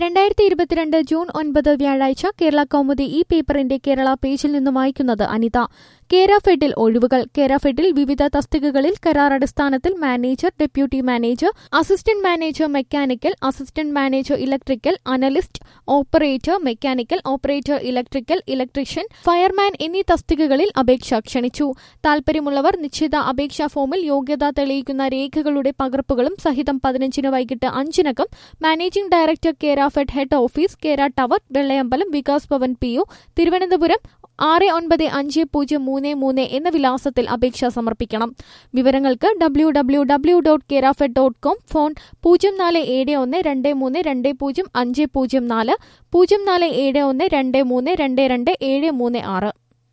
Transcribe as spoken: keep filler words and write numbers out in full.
രണ്ടായിരത്തി ഇരുപത്തിരണ്ട് ജൂൺ ഒൻപത് വ്യാഴാഴ്ച കേരള കൗമുദി ഈ പേപ്പറിന്റെ കേരള പേജിൽ നിന്നും വായിക്കുന്നത് അനിത. കേരഫെഡിൽ ഒഴിവുകൾ. കേരഫെഡിൽ വിവിധ തസ്തികകളിൽ കരാർ അടിസ്ഥാനത്തിൽ manager, deputy manager, assistant manager mechanical, assistant manager electrical, analyst, operator mechanical, operator electrical, electrician, fireman എന്നീ തസ്തികകളിൽ അപേക്ഷ ക്ഷണിച്ചു. താൽപര്യമുള്ളവർ നിശ്ചിത അപേക്ഷാ ഫോമിൽ യോഗ്യത തെളിയിക്കുന്ന രേഖകളുടെ പകർപ്പുകളും സഹിതം പതിനഞ്ചിന് വൈകിട്ട് അഞ്ചിനകം managing director Kerafed head office, Kera tower, Vellayambalam, Vikas Bhavan P O, Thiruvananthapuram ആറ് ഒൻപത് അഞ്ച് പൂജ്യം മൂന്ന് മൂന്ന് എന്ന വിലാസത്തിൽ അപേക്ഷ സമർപ്പിക്കണം. വിവരങ്ങൾക്ക് W W W dot Kerafed dot com, phone പൂജ്യം നാല് ഏഴ് ഒന്ന് രണ്ട് മൂന്ന് രണ്ട് പൂജ്യം അഞ്ച് പൂജ്യം നാല്, പൂജ്യം നാല് ഏഴ് ഒന്ന് രണ്ട് മൂന്ന് രണ്ട് രണ്ട് ഏഴ് മൂന്ന് ആറ്.